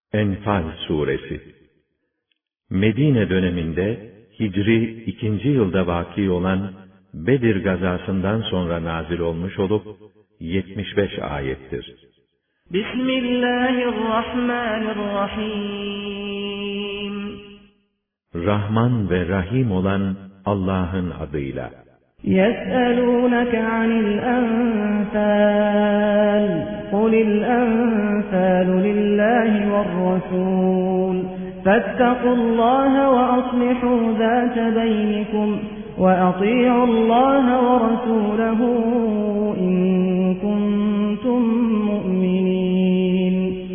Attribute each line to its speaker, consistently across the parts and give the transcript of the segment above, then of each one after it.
Speaker 1: Enfal Suresi Medine döneminde Hicri 2. yılda vaki olan Bedir gazasından sonra nazil olmuş olup 75 ayettir.
Speaker 2: Bismillahirrahmanirrahim.
Speaker 1: Rahman ve Rahim olan Allah'ın adıyla.
Speaker 2: يَسْأَلُونَكَ عَنِ الْأَنْفَالِ قُلِ الْأَنْفَالُ لِلَّهِ وَالرَّسُولِ فَاتَّقُوا اللَّهَ وَأَصْلِحُوا ذَاتَ بَيْنِكُمْ وَأَطِيعُوا اللَّهَ وَرَسُولَهُ إِن كُنتُم مُّؤْمِنِينَ.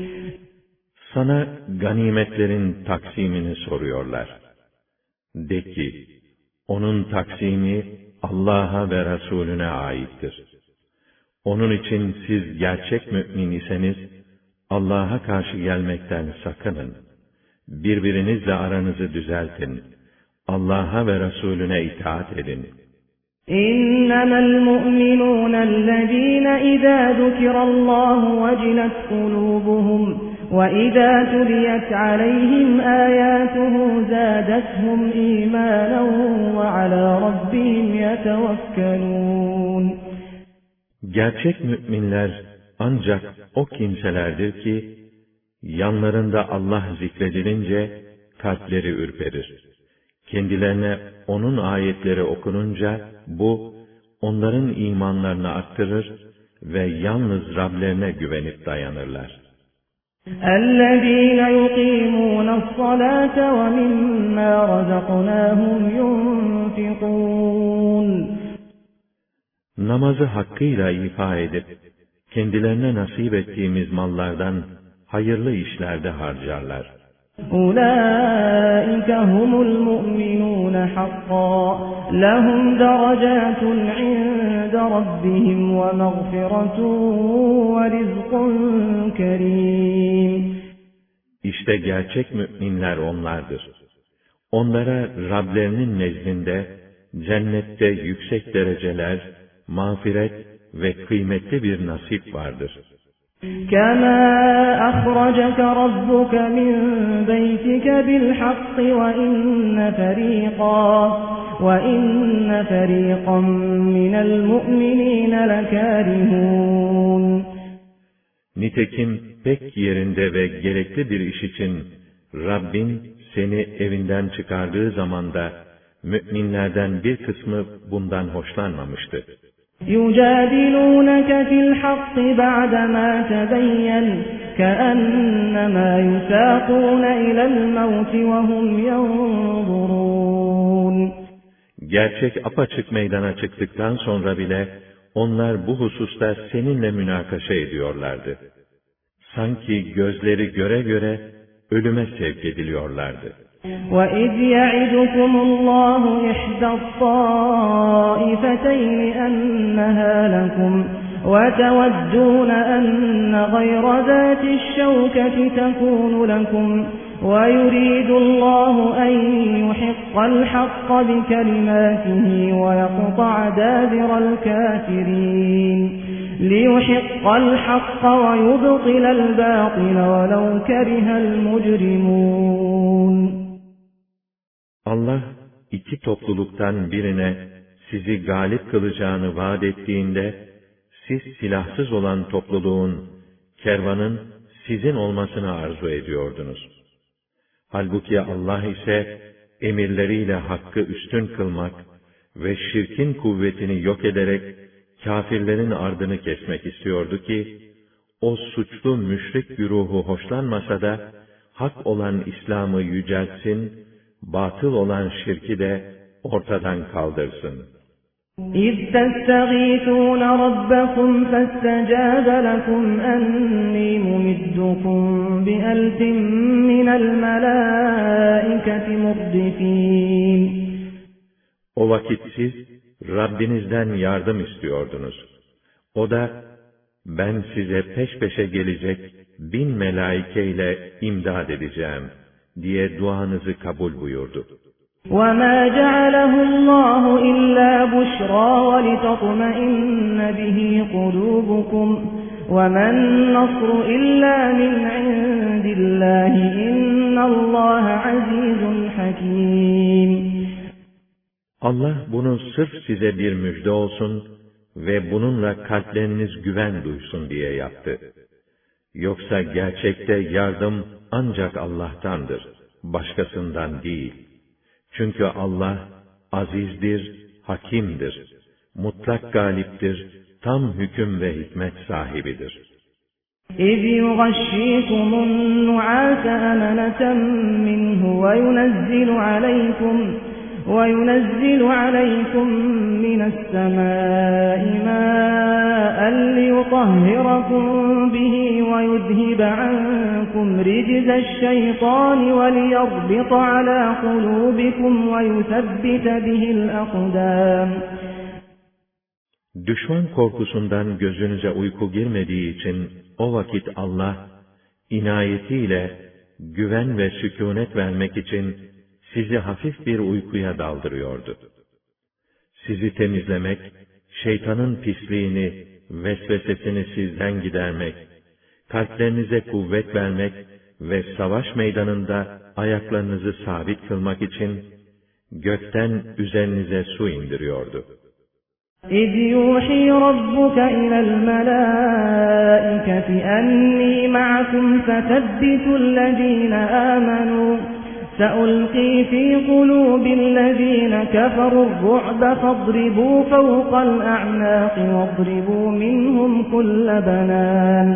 Speaker 1: Sana ganimetlerin taksimini soruyorlar. De ki, onun taksimi Allah'a ve Resulüne aittir. Onun için siz gerçek mümin iseniz, Allah'a karşı gelmekten sakının. Birbirinizle aranızı düzeltin. Allah'a ve Resulüne itaat edin.
Speaker 2: İnnemel mu'minûnellezîne idâ zukirallâhu vecilet kulûbuhum ve idâ tuliyet aleyhim âyâtuhu zâdethum îmânen ve alâ rabbihim yetevekkelûn.
Speaker 1: Gerçek müminler ancak o kimselerdir ki, yanlarında Allah zikredilince kalpleri ürperir. Kendilerine onun ayetleri okununca bu onların imanlarını arttırır ve yalnız Rablerine güvenip dayanırlar.
Speaker 2: اَلَّذ۪ينَ يُقِيمُونَ الصَّلَاةَ وَمِمَّا رَزَقْنَاهُمْ يُنْفِقُونَ.
Speaker 1: Namazı hakkıyla ifa edip, kendilerine nasip ettiğimiz mallardan hayırlı işlerde harcarlar.
Speaker 2: أُولَٰئِكَ هُمُ الْمُؤْمِنُونَ حَقًّا لَهُمْ دَرَجَاتٌ عِندَ رَبِّهِمْ وَمَغْفِرَةٌ وَرِزْقٌ كَرِيمٌ.
Speaker 1: İşte gerçek müminler onlardır. Onlara Rablerinin nezdinde cennette yüksek dereceler, mağfiret ve kıymetli bir nasip vardır.
Speaker 2: كَمَا أَخْرَجَكَ رَبُّكَ مِنْ بَيْتِكَ بِالْحَقِّ وَإِنَّ فَرِيقًا مِنَ الْمُؤْمِنِينَ لَكَارِهُونَ.
Speaker 1: Nitekim pek yerinde ve gerekli bir iş için Rabbin seni evinden çıkardığı zamanda müminlerden bir kısmı bundan hoşlanmamıştı.
Speaker 2: يُجَادِلُونَكَ فِي الْحَقِّ بَعْدَمَا تَبَيَّنَ كَأَنَّمَا يُسَاقُونَ إِلَى الْمَوْتِ وَهُمْ يَنْظُرُونَ.
Speaker 1: Gerçek apaçık meydana çıktıktan sonra bile onlar bu hususta seninle münakaşa ediyorlardı. Sanki gözleri göre göre ölüme sevk ediliyorlardı.
Speaker 2: وَإِذْ يَعِدُكُمُ اللَّهُ إِحْدَى الطَّائِفَتَيْنِ أَنَّهَا لَكُمْ وَتَوَدُّونَ أَنَّ غَيْرَ ذَاتِ الشَّوْكَةِ تَكُونُ لَكُمْ وَيُرِيدُ اللَّهُ أَن يُحِقَّ الْحَقَّ بِكَلِمَاتِهِ وَيَقْطَعَ دَابِرَ الْكَافِرِينَ لِيُحِقَّ الْحَقَّ وَيُبْطِلَ الْبَاطِلَ وَلَوْ كَرِهَ الْمُجْرِمُونَ.
Speaker 1: Allah iki topluluktan birine sizi galip kılacağını vaat ettiğinde, siz silahsız olan topluluğun, kervanın sizin olmasını arzu ediyordunuz. Halbuki Allah ise emirleriyle hakkı üstün kılmak ve şirkin kuvvetini yok ederek kâfirlerin ardını kesmek istiyordu ki, o suçlu müşrik güruhu hoşlanmasa da, hak olan İslam'ı yüceltsin, batıl olan şirki de ortadan kaldırsın.
Speaker 2: إِذْ تَسْتَغِيثُونَ رَبَّكُمْ فَاسْتَجَابَ لَكُمْ أَنِّي مُمِدُّكُمْ بِأَلْفٍ مِّنَ الْمَلَائِكَةِ مُرْدِفِينَ.
Speaker 1: O vakit siz Rabbinizden yardım istiyordunuz. O da, ben size peş peşe gelecek 1000 melaike imdad edeceğim diye duanızı kabul buyurdu.
Speaker 2: وَمَا جَعَلَهُ اللَّهُ إِلَّا بُشْرَى وَلِتَطْمَئِنَّ بِهِ قُلُوبُكُمْ وَمَا النَّصْرُ إِلَّا مِنْ عِنْدِ اللّٰهِ إِنَّ اللّٰهَ عَزِيزٌ حَكِيمٌ.
Speaker 1: Allah bunu sırf size bir müjde olsun ve bununla kalpleriniz güven duysun diye yaptı. Yoksa gerçekte yardım ancak Allah'tandır, başkasından değil. Çünkü Allah azizdir, hakimdir, mutlak galiptir, tam hüküm ve hikmet sahibidir.
Speaker 2: اِذْ يُغَشِّيكُمُ النُّعَاسَ أَمَنَةً مِّنْهُ وَيُنَزِّلُ عَلَيْكُم مِّنَ السَّمَاءِ مَاءً لِيُطَهِّرَكُم بِهِ وَيُذْهِبَ عَنكُمْ رِجْزَ الشَّيْطَانِ وَلِيَرْبِطَ عَلَى قُلُوبِكُمْ وَيُثَبِّتَ بِهِ الْأَقْدَامَ.
Speaker 1: Düşman korkusundan gözünüze uyku girmediği için o vakit Allah, inayetiyle güven ve sükûnet vermek için sizi hafif bir uykuya daldırıyordu. Sizi temizlemek, şeytanın pisliğini, vesvesesini sizden gidermek, kalplerinize kuvvet vermek ve savaş meydanında ayaklarınızı sabit kılmak için gökten üzerinize su indiriyordu.
Speaker 2: إِذْ يُوحِي رَبُّكَ إِلَى الْمَلَائِكَةِ أَنِّي مَعَكُمْ فَثَبِّتُوا الَّذِينَ آمَنُوا سَأُلْقِي فِي قُلُوبِ الَّذِينَ كَفَرُوا الرُّعْبَ فَاضْرِبُوا فَوْقَ الْأَعْنَاقِ وَاضْرِبُوا مِنْهُمْ كُلَّ بَنَانٍ.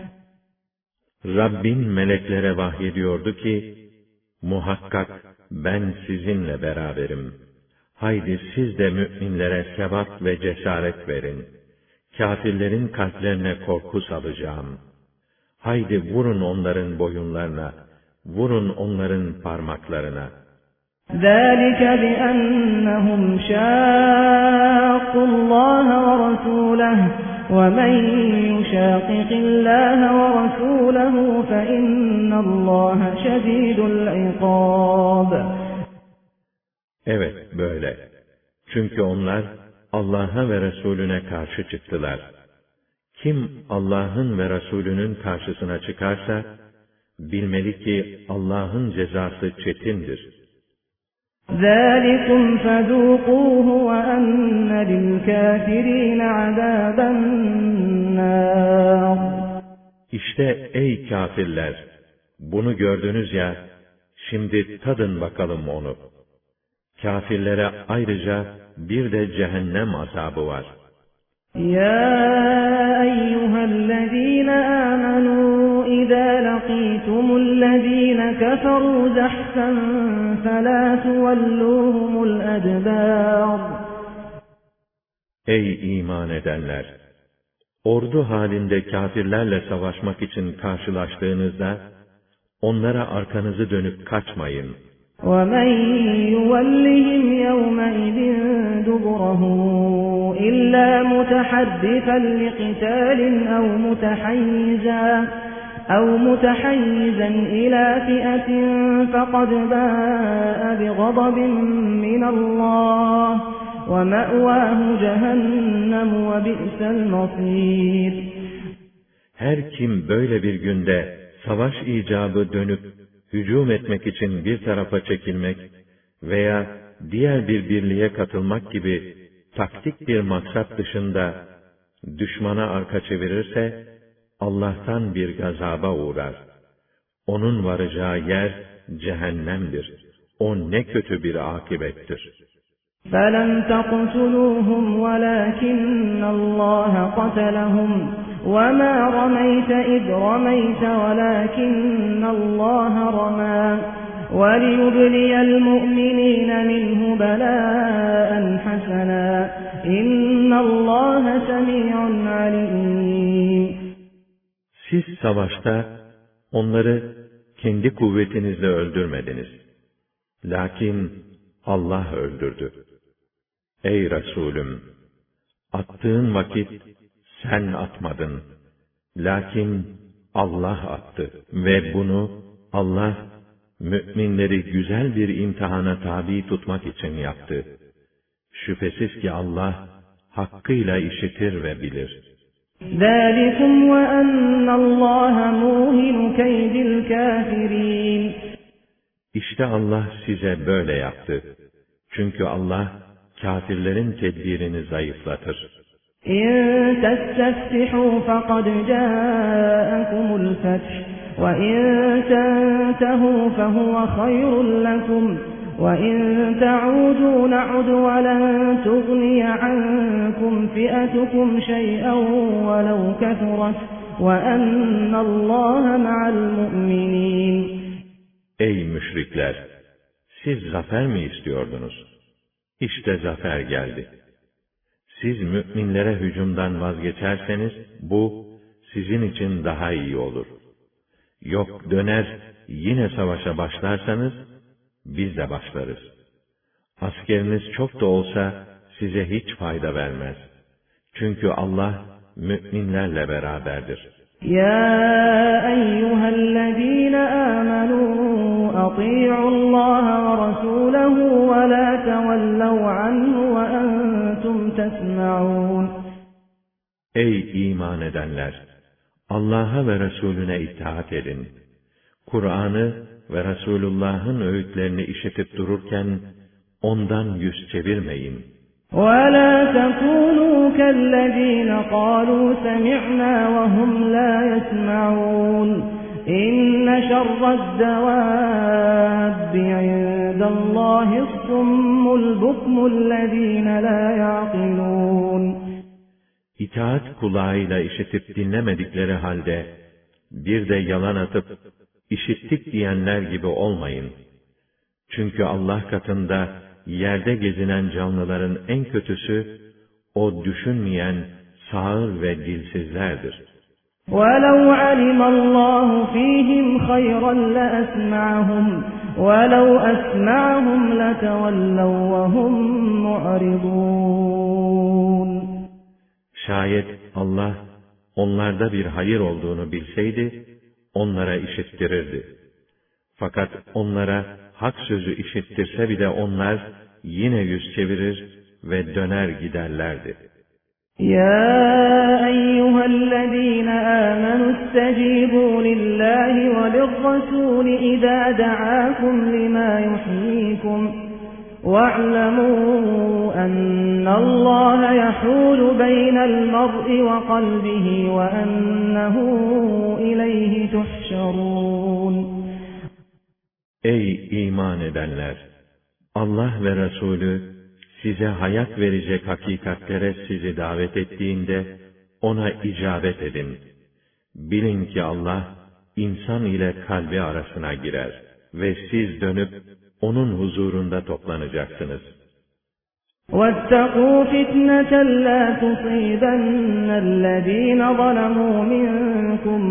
Speaker 1: Rabbin meleklere vahyediyordu ki, muhakkak ben sizinle beraberim. Haydi siz de müminlere sebat ve cesaret verin. Kâfirlerin kalplerine korku salacağım. Haydi vurun onların boyunlarına, vurun onların parmaklarına.
Speaker 2: ذَٰلِكَ بِأَنَّهُمْ شَاقُّوا اللّٰهَ وَرَسُولَهُ وَمَنْ يُشَاقِقِ اللّٰهَ وَرَسُولَهُ فَإِنَّ اللّٰهَ شَدِيدُ الْعِقَابِ.
Speaker 1: Evet, böyle. Çünkü onlar Allah'a ve Resulüne karşı çıktılar. Kim Allah'ın ve Resulünün karşısına çıkarsa, bilmeli ki Allah'ın cezası çetindir.
Speaker 2: ذَٰلِكُمْ فَذُوقُوهُ وَأَنَّ لِلْكَافِرِينَ عَذَابَ النَّارِ.
Speaker 1: İşte ey kâfirler! Bunu gördünüz ya, şimdi tadın bakalım onu. Kâfirlere ayrıca bir de cehennem azabı var.
Speaker 2: يَا أَيُّهَا الَّذِينَ آمَنُوا إِذَا لَقِيتُمُ الَّذِينَ كَفَرُوا زَحْفًا فَلَا تُوَلُّوهُمُ الْأَدْبَارَ.
Speaker 1: Ey iman edenler! Ordu halinde kâfirlerle savaşmak için karşılaştığınızda, onlara arkanızı dönüp kaçmayın.
Speaker 2: وَمَنْ يُوَلِّهِمْ يَوْمَئِذٍ دُبُرَهُ إِلَّا مُتَحَرِّفًا لِقِتَالٍ أَوْ مُتَحَيِّزًا إِلَى فِئَةٍ فَقَدْ بَاءَ بِغَضَبٍ مِّنَ اللَّهِ وَمَأْوَاهُ جَهَنَّمُ وَبِئْسَ الْمَصِيرُ.
Speaker 1: Her kim böyle bir günde savaş icabı dönüp hücum etmek için bir tarafa çekilmek veya diğer bir birliğe katılmak gibi taktik bir maksat dışında düşmana arka çevirirse, Allah'tan bir gazaba uğrar. Onun varacağı yer cehennemdir. O ne kötü bir akibettir.
Speaker 2: فَلَمْ تَقْتُلُوهُمْ وَلَكِنَّ اللّٰهَ قَتَلَهُمْ وَمَا رَمَيْتَ إِذْ رَمَيْتَ وَلَكِنَّ اللّٰهَ رَمَى وَلِيُبْلِيَ الْمُؤْمِنِينَ مِنْهُ بَلَاءً حَسَنًا إِنَّ اللّٰهَ سَمِيعٌ عَلِيمٌ.
Speaker 1: Siz savaşta onları kendi kuvvetinizle öldürmediniz. Lakin Allah öldürdü. Ey Resulüm! Attığın vakit sen atmadın. Lakin Allah attı. Ve bunu Allah, müminleri güzel bir imtihana tabi tutmak için yaptı. Şüphesiz ki Allah, hakkıyla işitir ve bilir.
Speaker 2: ذَٰلِكُمْ وَأَنَّ اللّٰهَ مُوهِنُ كَيْدِ الْكَافِرِينَ
Speaker 1: İşte Allah size böyle yaptı. Çünkü Allah, kâfirlerin tedbirini zayıflatır.
Speaker 2: اِنْ تَسْتَفْتِحُوا فَقَدْ جَاءَكُمُ الْفَتْحُ وَاِنْ تَنْتَهُوا فَهُوَ خَيْرٌ لَكُمْ وَاِنْ تَعُودُوا نَعُدْ وَلَنْ تُغْنِيَ عَنْكُمْ فِئَتُكُمْ شَيْئًا وَلَوْ كَثُرَتْ وَأَنَّ اللّٰهَ مَعَ الْمُؤْمِنِينَ
Speaker 1: Ey müşrikler! Siz zafer mi istiyordunuz? İşte zafer geldi. Siz müminlere hücumdan vazgeçerseniz, bu sizin için daha iyi olur. Yok döner, yine savaşa başlarsanız, biz de başlarız. Askeriniz çok da olsa, size hiç fayda vermez. Çünkü Allah, müminlerle beraberdir.
Speaker 2: يَا أَيُّهَا الَّذ۪ينَ آمَنُوا أَطِيعُوا اللّٰهَ وَرَسُولَهُ وَلَا تَوَلَّوْا عَنْهُ وَأَنْتُمْ تَسْمَعُونَ
Speaker 1: Ey iman edenler! Allah'a ve Resulüne itaat edin. Kur'an'ı ve Resulullah'ın öğütlerini işitip dururken, ondan yüz çevirmeyin.
Speaker 2: وَلَا تَكُونُوا كَالَّذ۪ينَ قَالُوا سَمِعْنَا وَهُمْ لَا يَسْمَعُونَ اِنَّ شَرَّ الدَّوَابِّ عِنْدَ اللّٰهِ الصُّمُّ الْبُكْمُ الَّذ۪ينَ لَا يَعْقِلُونَ
Speaker 1: İtaat kulağıyla işitip dinlemedikleri halde, bir de yalan atıp, işittik diyenler gibi olmayın. Çünkü Allah katında, yerde gezinen canlıların en kötüsü, o düşünmeyen, sağır ve dilsizlerdir.
Speaker 2: وَلَوْ عَلِمَ اللّٰهُ ف۪يهِمْ خَيْرًا لَأَسْمَعَهُمْ وَلَوْ أَسْمَعَهُمْ لَتَوَلَّوْا وَهُمْ مُعْرِضُونَ
Speaker 1: Şayet Allah, onlarda bir hayır olduğunu bilseydi, onlara işittirirdi. Fakat onlara hak sözü işittirse bile onlar, yine yüz çevirir ve döner giderlerdi.
Speaker 2: يَا أَيُّهَا الَّذ۪ينَ آمَنُوا اسْتَجِيبُوا لِلّٰهِ وَلِلرَّسُولِ إِذَا دَعَاكُمْ لِمَا يُحْيِيكُمْ وَاعْلَمُوا أَنَّ اللّٰهَ يَحُولُ بَيْنَ الْمَرْءِ وَقَلْبِهِ وَأَنَّهُ إِلَيْهِ تُحْشَرُونَ
Speaker 1: Ey iman edenler! Allah ve Resulü, size hayat verecek hakikatlere sizi davet ettiğinde, ona icabet edin. Bilin ki Allah, insan ile kalbi arasına girer ve siz dönüp, onun huzurunda toplanacaksınız.
Speaker 2: وَاتَّقُوا فِتْنَةً لَا تُصِيبَنَّ الَّذ۪ينَ ظَلَمُوا مِنْكُمْ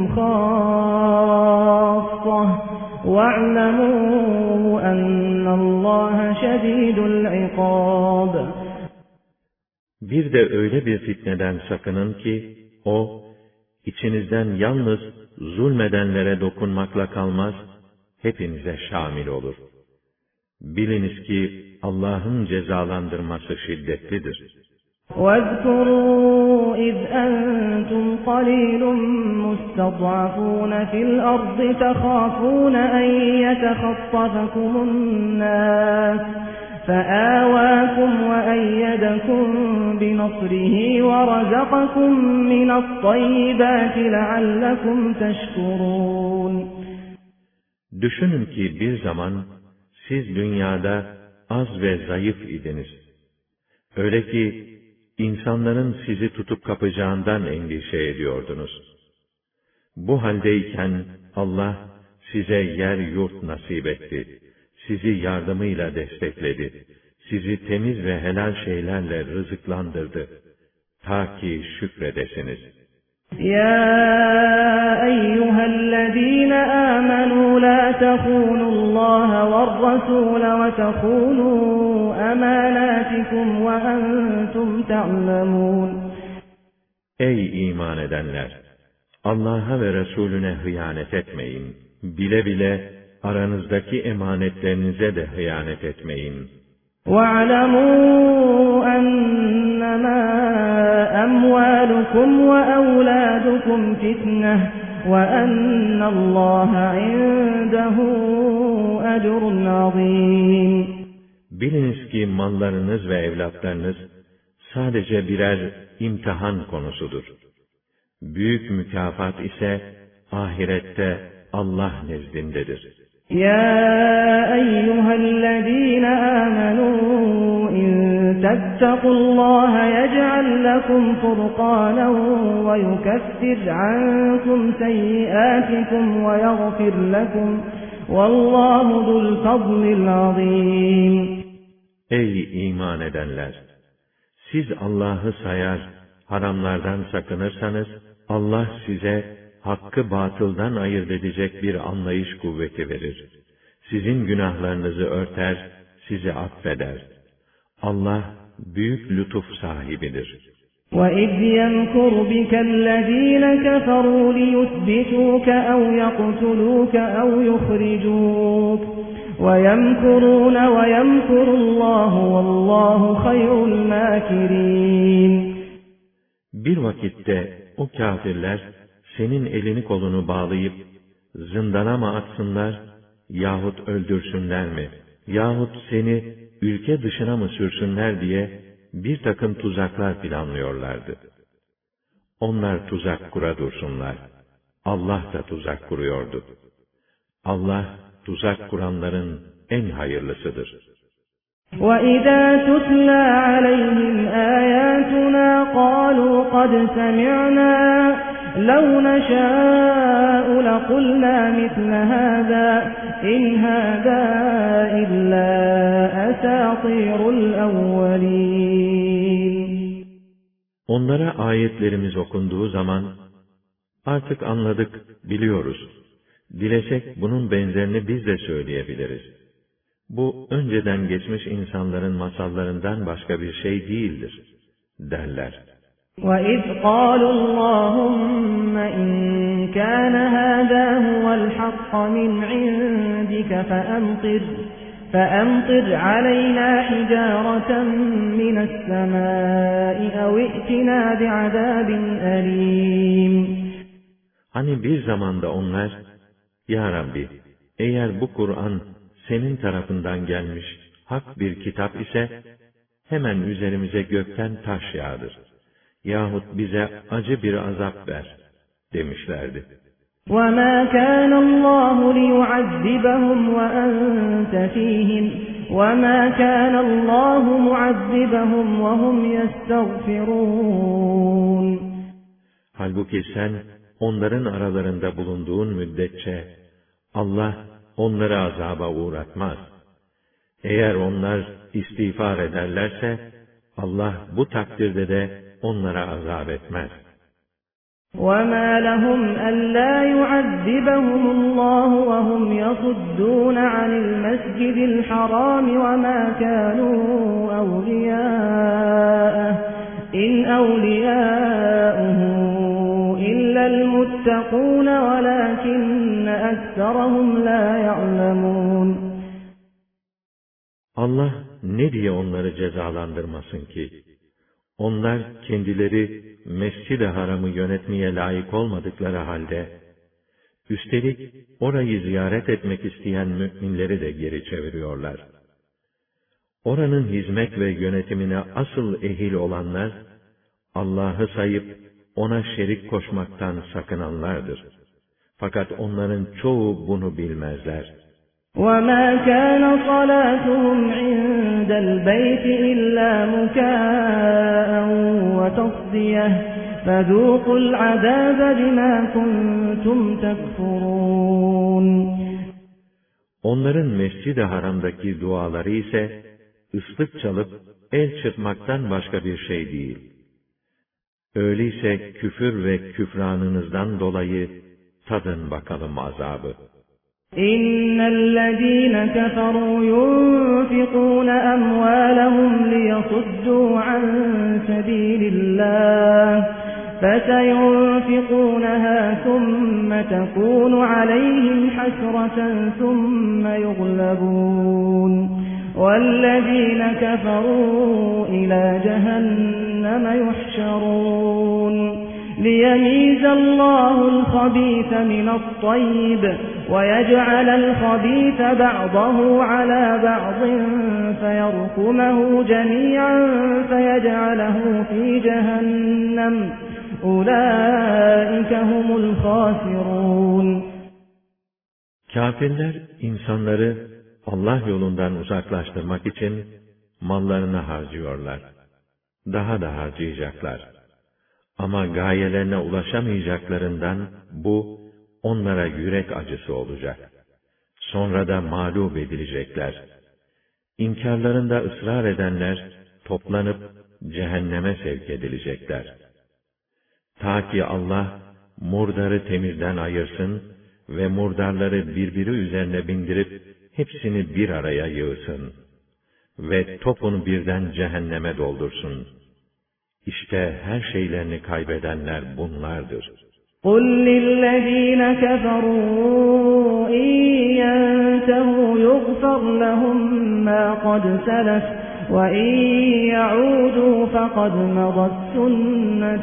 Speaker 2: خَاصَّةً وَاعْلَمُوا أَنَّ اللّٰهَ شَد۪يدُ الْعِقَابِ
Speaker 1: Bir de öyle bir fitneden sakının ki, o, içinizden yalnız zulmedenlere dokunmakla kalmaz, hepinize şamil olur. Biliniz ki Allah'ın cezalandırması şiddetlidir.
Speaker 2: وَاذْكُرُوا إِذْ أَنْتُمْ قَلِيلٌ مُسْتَضْعَفُونَ فِي الْأَرْضِ تَخَافُونَ أَنْ يَتَخَطَّفَكُمُ النَّاسُ فَآوَاكُمْ وَأَيَّدَكُمْ بِنَصْرِهِ وَرَزَقَكُمْ مِنَ الطَّيِّبَاتِ لَعَلَّكُمْ تَشْكُرُونَ
Speaker 1: Düşünün ki bir zaman siz dünyada az ve zayıf idiniz. Öyle ki insanların sizi tutup kapacağından endişe ediyordunuz. Bu haldeyken Allah size yer yurt nasip etti. Sizi yardımıyla destekledi. Sizi temiz ve helal şeylerle rızıklandırdı. Ta ki şükredesiniz.
Speaker 2: يَا أَيُّهَا الَّذ۪ينَ آمَنُوا لَا تَخُونُوا اللّٰهَ وَالرَّسُولَ وَتَخُونُوا أَمَانَاتِكُمْ وَأَنْتُمْ تَعْلَمُونَ
Speaker 1: Ey iman edenler! Allah'a ve Resulüne hıyanet etmeyin. Bile bile aranızdaki emanetlerinize de hıyanet etmeyin.
Speaker 2: وَاعْلَمُوا أَنَّمَا أَمْوَالُكُمْ وَأَوْلَادُكُمْ فِتْنَةٌ وَأَنَّ اللّٰهَ عِندَهُ أَجْرٌ عَظِيمٌ.
Speaker 1: Biliniz ki mallarınız ve evlatlarınız sadece birer imtihan konusudur. Büyük mükafat ise ahirette Allah nezdindedir.
Speaker 2: يَا أَيُّهَا الَّذ۪ينَ آمَنُوا إِن تَتَّقُوا اللّٰهَ يَجْعَلْ لَكُمْ فُرْقَانًا وَيُكَفِّرْ عَنْكُمْ سَيِّئَاتِكُمْ وَيَغْفِرْ لَكُمْ وَاللّٰهُ ذُو الْفَضْلِ الْعَظِيمِ.
Speaker 1: Ey iman edenler! Siz Allah'ı sayar, haramlardan sakınırsanız, Allah size hakkı batıldan ayırt edecek bir anlayış kuvveti verir. Sizin günahlarınızı örter, sizi affeder. Allah büyük lütuf sahibidir.
Speaker 2: وَإِذْ يَمْكُرُ بِكَ الَّذ۪ينَ كَفَرُوا لِيُثْبِتُوكَ أَوْ يَقْتُلُوكَ أَوْ يُخْرِجُوكَ وَيَمْكُرُونَ وَيَمْكُرُ اللّٰهُ وَاللّٰهُ خَيْرُ الْمَاكِرِينَ.
Speaker 1: Bir vakitte o kâfirler senin elini kolunu bağlayıp zindana mı atsınlar yahut öldürsünler mi? Yahut seni ülke dışına mı sürsünler diye bir takım tuzaklar planlıyorlardı. Onlar tuzak kura dursunlar. Allah da tuzak kuruyordu. Allah tuzak kuranların en hayırlısıdır.
Speaker 2: وَإِذَا تُتْلَى عَلَيْهِمْ آيَاتُنَا قَالُوا قَدْ سَمِعْنَا لَوْ نَشَاءُ لَقُلْنَا مِثْلَ هَذَا إِنْ هَذَا إِلَّا أَسَاطِيرُ الْأَوَّلِينَ.
Speaker 1: Onlara ayetlerimiz okunduğu zaman, artık anladık, biliyoruz. Dilesek bunun benzerini biz de söyleyebiliriz. Bu önceden geçmiş insanların masallarından başka bir şey değildir, derler.
Speaker 2: وَإِذْ قَالُوا اللّٰهُمَّ إِنْ كَانَ هَذَا هُوَ الْحَقَّ مِنْ عِنْدِكَ فَأَمْطِرْ عَلَيْنَا حِجَارَةً مِنَ السَّمَاءِ أَوْ ائْتِنَا بِعَذَابٍ أَلِيمٍ.
Speaker 1: Hani bir zamanda onlar, Ya Rabbi, eğer bu Kur'an senin tarafından gelmiş hak bir kitap ise, hemen üzerimize gökten taş yağdır. Yahut bize acı bir azap ver, demişlerdi.
Speaker 2: وَمَا كَانَ اللّٰهُ لِيُعَذِّبَهُمْ وَأَنْتَ فِيهِمْ وَمَا كَانَ اللّٰهُ مُعَذِّبَهُمْ وَهُمْ يَسْتَغْفِرُونَ.
Speaker 1: Halbuki sen, onların aralarında bulunduğun müddetçe, Allah onları azaba uğratmaz. Eğer onlar istiğfar ederlerse, Allah bu takdirde de onlara azap etmez.
Speaker 2: وَمَا لَهُمْ أَلَّا يُعَذِّبَهُمُ اللّٰهُ وَهُمْ يَصُدُّونَ عَنِ الْمَسْجِدِ الْحَرَامِ وَمَا كَانُوا أَوْلِيَاءَهُ إِنْ أَوْلِيَاؤُهُ إِلَّا الْمُتَّقُونَ وَلَكِنَّ أَكْثَرَهُمْ لَا يَعْلَمُونَ.
Speaker 1: Allah ne diye onları cezalandırmasın ki? Onlar kendileri Mescid-i Haram'ı yönetmeye layık olmadıkları halde, üstelik orayı ziyaret etmek isteyen müminleri de geri çeviriyorlar. Oranın hizmet ve yönetimine asıl ehil olanlar, Allah'ı sayıp ona şerik koşmaktan sakınanlardır. Fakat onların çoğu bunu bilmezler.
Speaker 2: وَمَا كَانَ صَلَاتُهُمْ عِندَ الْبَيْتِ إِلَّا مُكَاءً وَتَصْدِيَةً فَذُوقُوا الْعَذَابَ بِمَا كُنْتُمْ تَكْفُرُونَ.
Speaker 1: Onların Mescid-i Haram'daki duaları ise, ıslık çalıp el çırpmaktan başka bir şey değil. Öyleyse küfür ve küfranınızdan dolayı tadın bakalım azabı.
Speaker 2: إِنَّ الَّذ۪ينَ كَفَرُوا يُنْفِقُونَ أَمْوَالَهُمْ لِيَصُدُّوا عَنْ سَب۪يلِ اللّٰهِ فَسَيُنْفِقُونَهَا ثُمَّ تَكُونُ عَلَيْهِمْ حَسْرَةً ثُمَّ يُغْلَبُونَ وَالَّذ۪ينَ كَفَرُوا إِلَى جَهَنَّمَ يُحْشَرُونَ لِيَمِيزَ اللّٰهُ الْخَب۪يثَ مِنَ الطَّيِّبِ وَيَجْعَلَ الْخَب۪يثَ بَعْضَهُ عَلَى بَعْضٍ فَيَرْكُمَهُ جَمِيعًا فَيَجْعَلَهُ ف۪ي جَهَنَّمَ اُولَٰئِكَ هُمُ الْخَاسِرُونَ.
Speaker 1: Kâfirler insanları Allah yolundan uzaklaştırmak için mallarını harcıyorlar. Daha da harcayacaklar. Ama gayelerine ulaşamayacaklarından bu onlara yürek acısı olacak. Sonra da mağlup edilecekler. İnkarlarında ısrar edenler toplanıp cehenneme sevk edilecekler. Ta ki Allah murdarı temizden ayırsın ve murdarları birbiri üzerine bindirip hepsini bir araya yığsın ve topunu birden cehenneme doldursun. İşte her şeylerini kaybedenler bunlardır.
Speaker 2: قُلْ لِلَّذ۪ينَ كَفَرُوا اِنْ يَنْتَهُوا يُغْفَرْ لَهُمْ مَا قَدْ سَلَفَ وَاِنْ يَعُودُوا فَقَدْ مَضَتْ سُنَّةُ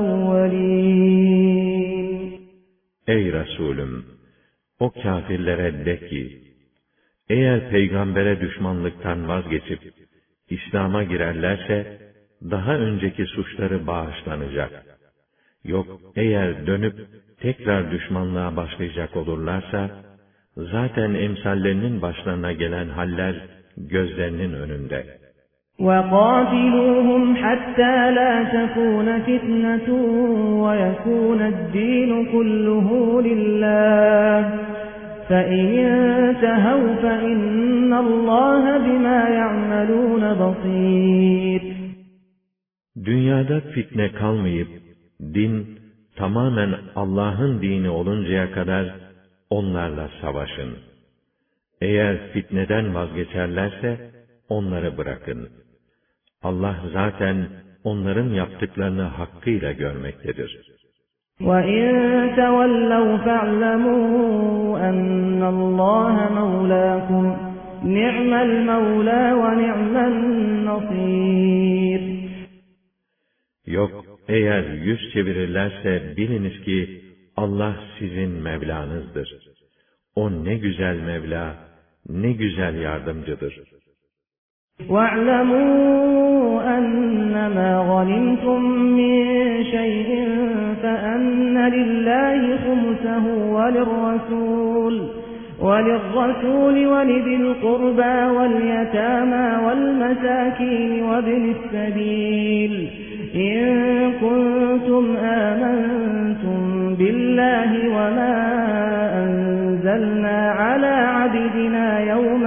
Speaker 2: الْاَوَّلِينَ.
Speaker 1: Ey Resulüm! O kâfirlere de ki, eğer peygambere düşmanlıktan vazgeçip İslam'a girerlerse daha önceki suçları bağışlanacak. Yok eğer dönüp tekrar düşmanlığa başlayacak olurlarsa zaten emsallerinin başlarına gelen haller gözlerinin önünde.
Speaker 2: وَقَاتِلُوهُمْ حَتَّى لَا تَكُونَ فِتْنَةٌ وَيَكُونَ الدِّينُ كُلُّهُ لِلَّهِ فَإِنْ انْتَهَوْا فَإِنَّ اللّٰهَ بِمَا يَعْمَلُونَ بَصِيرٌ.
Speaker 1: Dünyada fitne kalmayıp, din tamamen Allah'ın dini oluncaya kadar onlarla savaşın. Eğer fitneden vazgeçerlerse onları bırakın. Allah zaten onların yaptıklarını hakkıyla görmektedir.
Speaker 2: وَاِنْ تَوَلَّوْا فَاعْلَمُوا أَنَّ اللّٰهَ مَوْلَاكُمْ نِعْمَ الْمَوْلَى وَنِعْمَ النَّصِيرُ.
Speaker 1: Yok, eğer yüz çevirirlerse biliniz ki Allah sizin Mevlanızdır. O ne güzel Mevla, ne güzel yardımcıdır.
Speaker 2: وَاعْلَمُوا أَنَّمَا غَنِمْتُم مِّن شَيْءٍ فَأَنَّ لِلَّهِ خُمُسَهُ وَلِلرَّسُولِ وَلِذِي الْقُرْبَى وَالْيَتَامَى وَالْمَسَاكِينِ وَابْنِ السَّبِيلِ إِن كُنتُمْ آمَنتُم بِاللَّهِ وَمَا أَنزَلْنَا عَلَى عَبْدِنَا يَوْمَ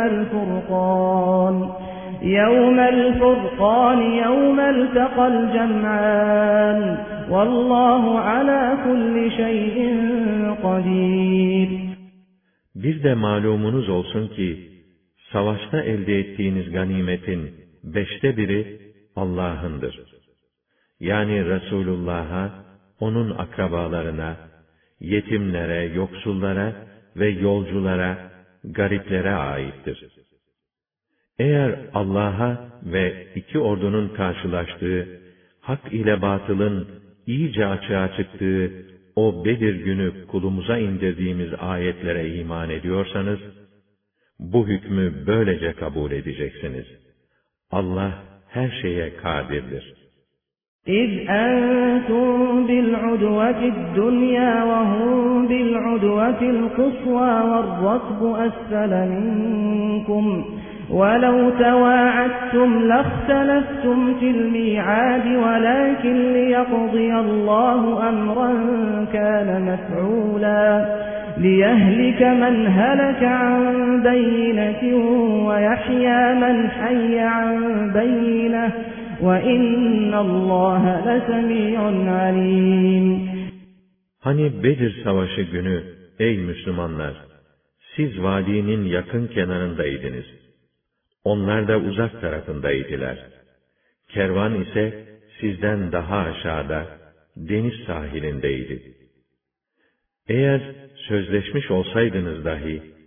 Speaker 2: الْفُرْقَانِ يَوْمَ الْتَقَى الْجَمْعَانِ وَاللّٰهُ عَلَى كُلِّ شَيْءٍ قَدِيرٌ.
Speaker 1: Bir de malumunuz olsun ki, savaşta elde ettiğiniz ganimetin 1/5 Allah'ındır. Yani Resulullah'a, onun akrabalarına, yetimlere, yoksullara ve yolculara, gariplere aittir. Eğer Allah'a ve iki ordunun karşılaştığı, hak ile batılın iyice açığa çıktığı o Bedir günü kulumuza indirdiğimiz ayetlere iman ediyorsanız, bu hükmü böylece kabul edeceksiniz. Allah her şeye kadirdir.
Speaker 2: إِذْ أَنْتُمْ بِالْعُدْوَةِ الدُّنْيَا وَهُمْ بِالْعُدْوَةِ الْقُصْوَى وَالرَّكْبُ أَسْفَلَ مِنْكُمْ وَلَوْ تَوَاعَدتُّمْ لَاخْتَلَفْتُمْ فِي الْمِيعَادِ وَلَكِنْ لِيَقْضِيَ اللَّهُ أَمْرًا كَانَ مَفْعُولًا لِيَهْلِكَ مَنْ هَلَكَ عَنْ بَيِّنَةٍ وَيَحْيَى مَنْ حَيَّ عَنْ بَيِّنَةٍ وَإِنَّ اللّٰهَ لَسَمِيعٌ عَلِيمٌ.
Speaker 1: Hani Bedir Savaşı günü, ey Müslümanlar, siz vadinin yakın kenarındaydınız. Onlar da uzak tarafındaydılar. Kervan ise sizden daha aşağıda, deniz sahilindeydi. Eğer sözleşmiş olsaydınız dahi,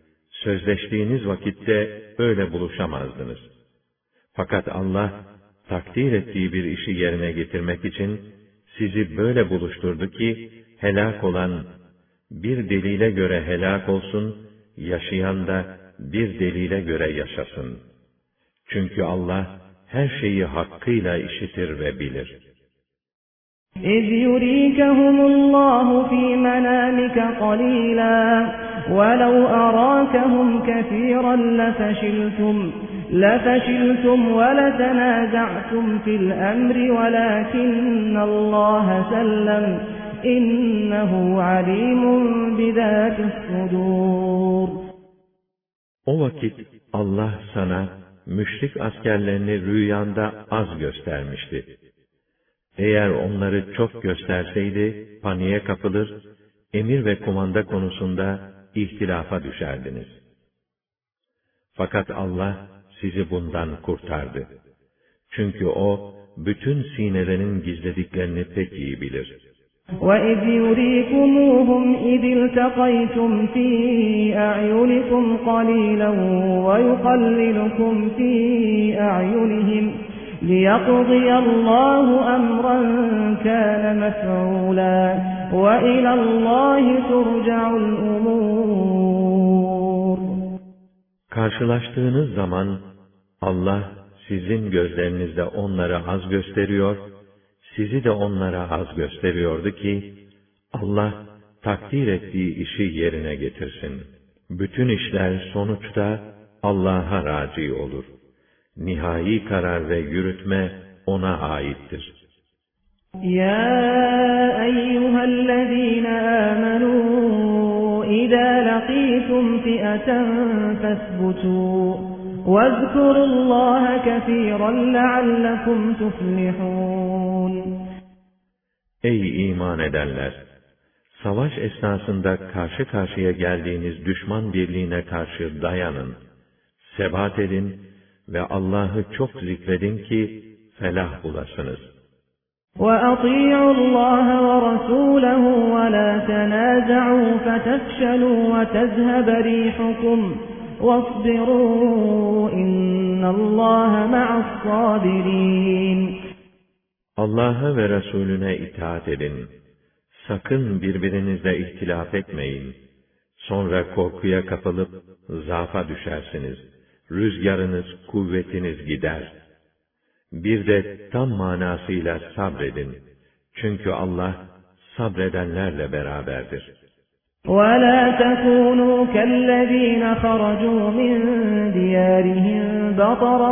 Speaker 1: Sözleştiğiniz vakitte öyle buluşamazdınız. Fakat Allah, takdir ettiği bir işi yerine getirmek için sizi böyle buluşturdu ki, helak olan bir delile göre helak olsun, yaşayan da bir delile göre yaşasın. Çünkü Allah her şeyi hakkıyla işitir ve bilir.
Speaker 2: إِذْ يُرِيكَهُمُ اللَّهُ فِي مَنَامِكَ قَلِيلًا وَلَوْ أَرَاكَهُمْ كَثِيرًا لَفَشِلْتُمْ وَلَتَنَازَعْتُمْ فِي الْأَمْرِ وَلَكِنَّ اللَّهَ سَلَّمَ إِنَّهُ عَلِيمٌ بِذَاتِ الصُّدُورِ.
Speaker 1: O vakit Allah sana müşrik askerlerini rüyanda az göstermişti. Eğer onları çok gösterseydi, paniğe kapılır, emir ve kumanda konusunda ihtilafa düşerdiniz. Fakat Allah sizi bundan kurtardı. Çünkü O, bütün sinelerin gizlediklerini pek iyi bilir.
Speaker 2: وَإِذْ يُرِيكُمُوهُمْ إِذِ الْتَقَيْتُمْ فِي أَعْيُنِكُمْ قَلِيلًا وَيُقَلِّلُكُمْ فِي أَعْيُنِهِمْ لِيَقْضِيَ اللَّهُ أَمْرًا كَانَ مَفْعُولًا وَإِلَى اللَّهِ تُرْجَعُ الْأُمُورُ.
Speaker 1: Karşılaştığınız zaman Allah sizin gözlerinizde onları az gösteriyor, sizi de onlara az gösteriyordu ki, Allah takdir ettiği işi yerine getirsin. Bütün işler sonuçta Allah'a raci olur. Nihai karar ve yürütme O'na aittir.
Speaker 2: يَا أَيُّهَا الَّذِينَ آمَنُوا إِذَا لَقِيتُمْ فِئَةً فَاثْبُتُوا وَاذْكُرُوا اللَّهَ كَثِيرًا لَعَلَّكُمْ تُفْلِحُونَ.
Speaker 1: Ey iman edenler! Savaş esnasında karşı karşıya geldiğiniz düşman birliğine karşı dayanın, sebat edin ve Allah'ı çok zikredin ki felah bulasınız.
Speaker 2: وَأَطِيعُوا اللَّهَ وَرَسُولَهُ وَلَا تَنَازَعُوا فَتَفْشَلُوا وَتَذْهَبَ رِيحُكُمْ وَاصْبِرُوا إِنَّ اللَّهَ مَعَ الصَّابِرِينَ.
Speaker 1: Allah'a ve Resulüne itaat edin. Sakın birbirinizle ihtilaf etmeyin. Sonra korkuya kapılıp zaafa düşersiniz. Rüzgarınız, kuvvetiniz gider. Bir de tam manasıyla sabredin. Çünkü Allah sabredenlerle beraberdir.
Speaker 2: وَلَا تَكُونُوا كَالَّذِينَ خَرَجُوا مِنْ دِيَارِهِمْ بَطَرًا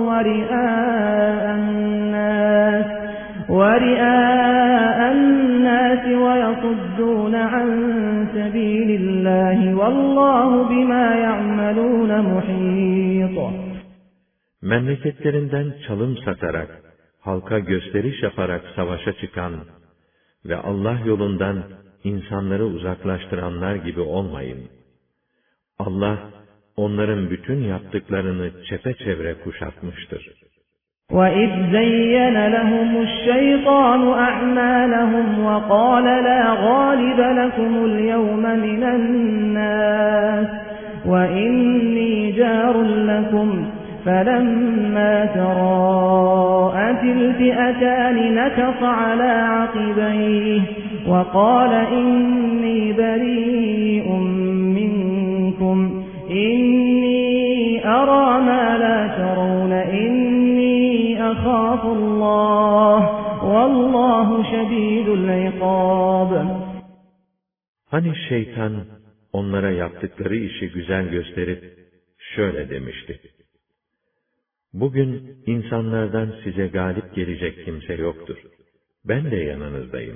Speaker 2: وَرِئَاءَ النَّاسِ وَيَصُدُّونَ عَنْ سَبِيلِ اللَّهِ وَاللَّهُ بِمَا يَعْمَلُونَ مُحِيطٌ.
Speaker 1: Memleketlerinden çalım satarak, halka gösteriş yaparak savaşa çıkan ve Allah yolundan insanları uzaklaştıranlar gibi olmayın. Allah, onların bütün yaptıklarını çepeçevre kuşatmıştır.
Speaker 2: وَإِذْ زَيَّنَ لَهُمُ الشَّيْطَانُ أَعْمَالَهُمْ وَقَالَ لَا غَالِبَ لَكُمُ الْيَوْمَ مِنَ النَّاسِ وَإِنِّي جَارٌ لَكُمْ فَلَمَّا تَرَاءَتِ الْفِئَتَانِ نَكَصَ عَلَى عَقِبَيْهِ وَقَالَ إِنِّي بَرِيءٌ مِّنكُمْ إِنِّي أَرَى مَا لَا تَرَوْنَ إِنِّي أَخَافُ اللَّهَ وَاللَّهُ شَدِيدُ الْعِقَابِ.
Speaker 1: Hani şeytan onlara yaptıkları işi güzel gösterip şöyle demişti: Bugün insanlardan size galip gelecek kimse yoktur. Ben de yanınızdayım.